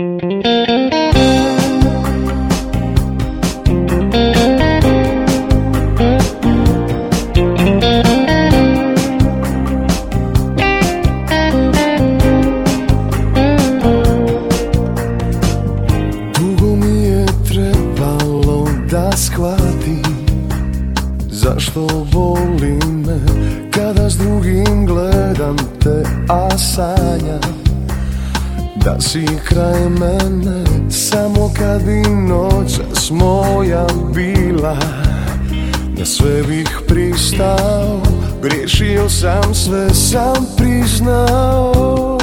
Zašto boli me kada s drugim gledam te, a sanjam da si kraj mene. Samo kad bi noćas moja bila, na sve bih pristao. Griješio sam, sve sam priznao.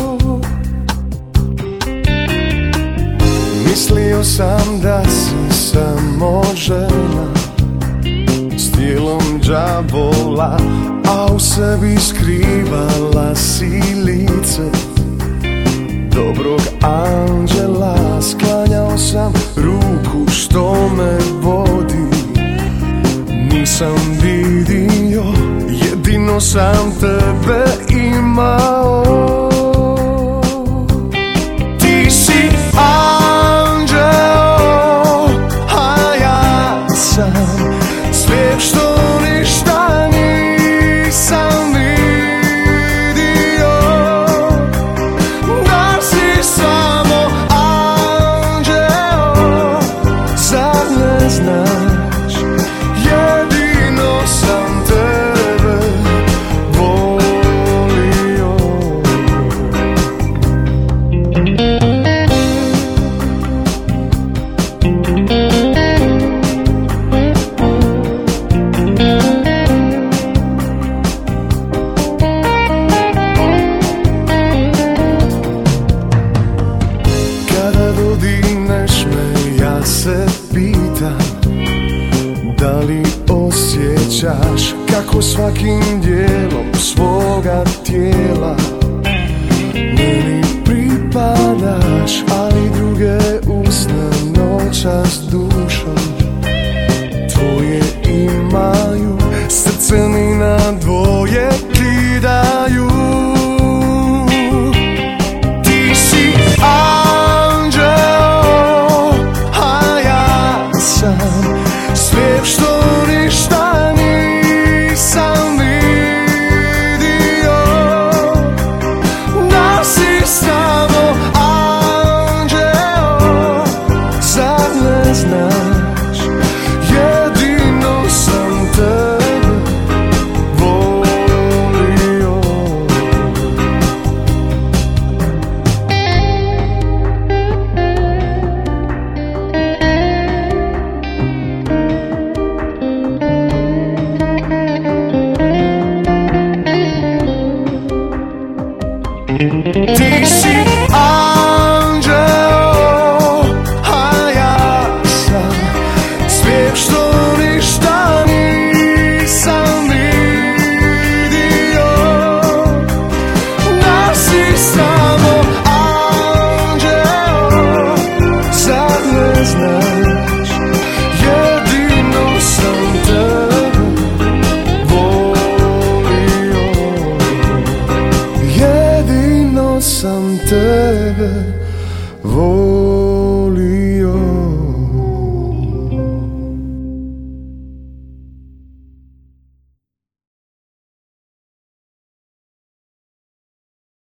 Mislio sam da si samo žena s tijelom đavola, a u sebi skrivala si lice dobrog anđela. Sklanjao sam ruku što me vodi, nisam vidio, jedino sam tebe imao. Ti si anđeo, a ja sam svijet što ništa nisam vidio. Da si samo anđeo, zar ne znaš, jedino sam tebe volio. Kada dodirneš me, ja se pitam, da li osjećaš kako svakim dijelom svoga tijela meni pripadaš, ali druge usne noćas dušom tvoje imaju, srce mi na dvoje kidaju. Ti si anđeo, a ja sam svijet što ništa nisam vidio. Da si samo anđeo, zar ne znaš, jedino sam tebe volio. Ti si anđeo, a ja sam svijet što ništa nisam vidio. Da si samo anđeo, zar ne znaš, jedino sam tebe volio. Jedino sam tebe volio.